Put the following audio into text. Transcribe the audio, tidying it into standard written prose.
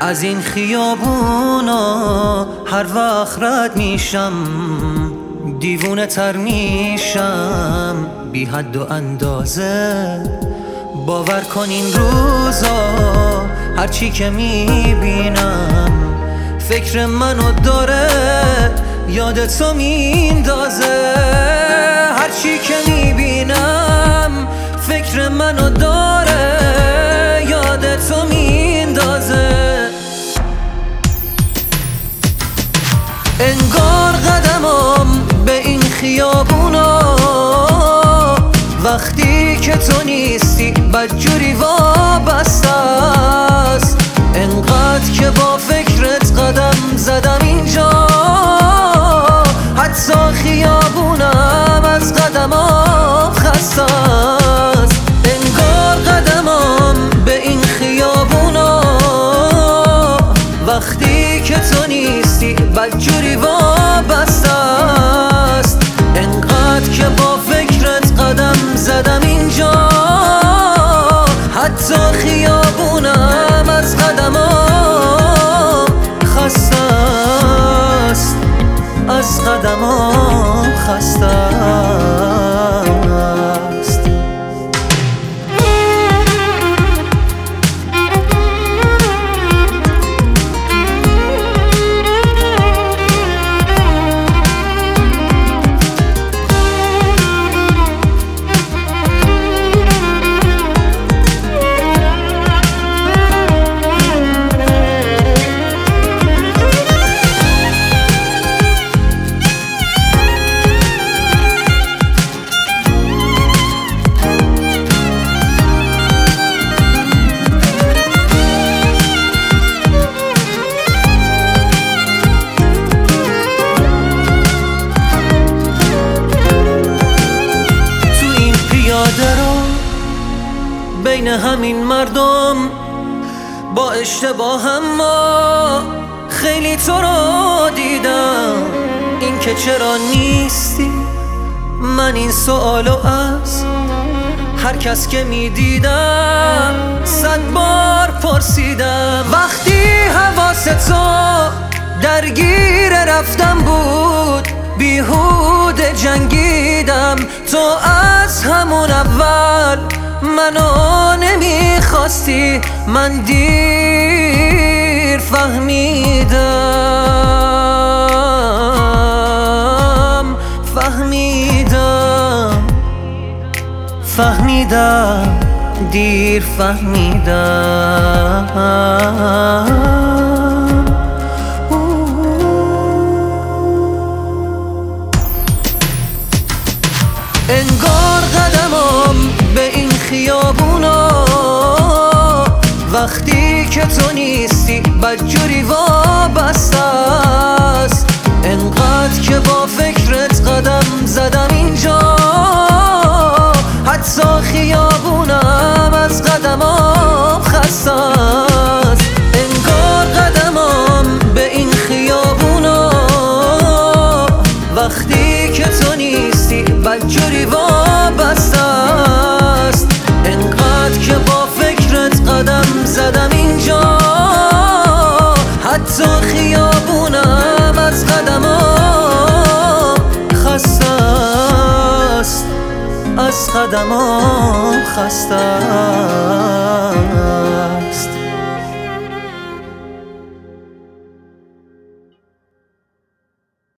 از این خیابونا هر وقت رد میشم دیوونه تر میشم بی حد و اندازه. باور کن این روزا هرچی که میبینم فکر منو داره یاد تو میندازه. هرچی که میبینم فکر منو داره یاد تو میندازه. انگار قدمم به این خیابونا وقتی که تو نیستی بدجوری وابسته است. انقدر که با فکرت قدم زدم اینجا حتی خیابونم از قدمام خسته است. انگار قدمم به این خیابونا وقتی که تو نیستی بدجوری وابسته است. انقدر که با فکرت قدم زدم اینجا حتی خیابونم از قدمام خسته است. از قدمام خسته است. بین همین مردم با اشتباهم ما خیلی تو رو دیدم. این که چرا نیستی من این سوالو از هر کس که میدیدم 100 بار پرسیدم. وقتی حواس تو درگیر رفتم بود بیهوده جنگیدم. تو از همون اول منو نمیخواستی من دیر فهمیدم دیر فهمیدم. انگار قدمم به این خیابونا وقتی که تو نیستی بدجوری وابسته است. انقدر که با فکرت قدم زدم اینجا حتی خیابونم از قدمام خسته است. انگار قدمم به این خیابونا وقتی که تو نیستی بدجوری وابسته است. انقدر که با فکرت قدم زدم اینجا حتی خیابونم از قدمام خسته است. از قدمام خسته است.